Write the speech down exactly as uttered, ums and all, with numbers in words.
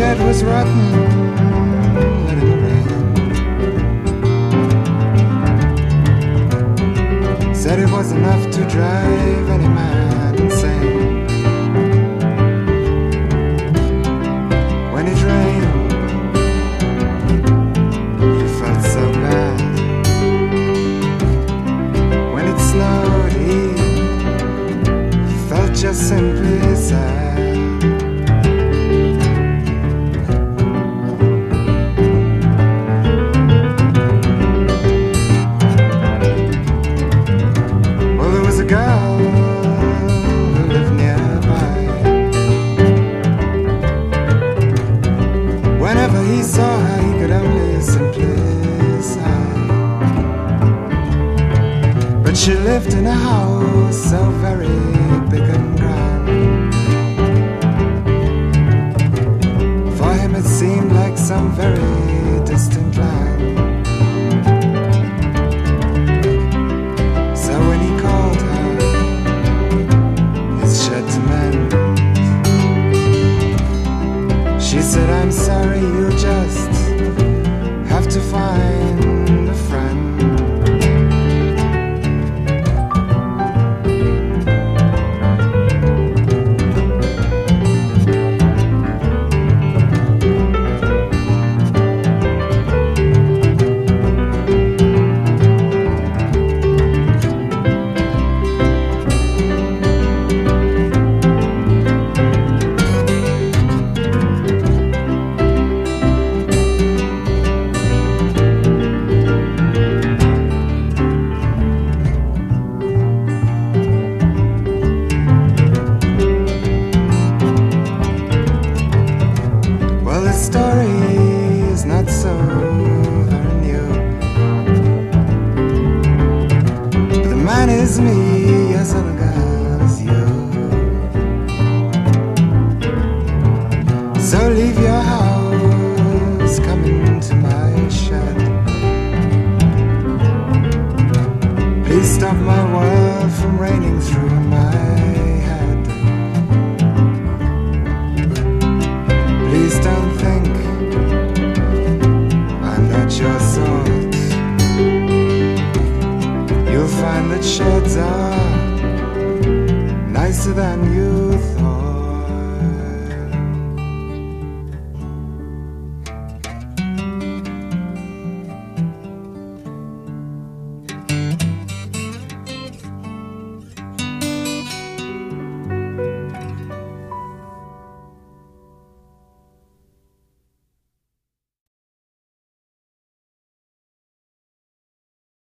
bread was rotten, let it rain. Said it was enough to drive any man insane. When it rained, he felt so bad. When it snowed, he felt just simply sad. Girl who lived nearby. Whenever he saw her, he could only simply sigh. But she lived in a house so very big and grand. For him it seemed like some very distant land. So when he called her to mend, she said, I'm sorry, you just have to find a friend. The story is not so very new. But the man is me, as other girl is you. So leave your house, come into my shed. Please stop my world from raining through my head. Please don't think I'm not your sort. You'll find that sheds are nicer than you thought.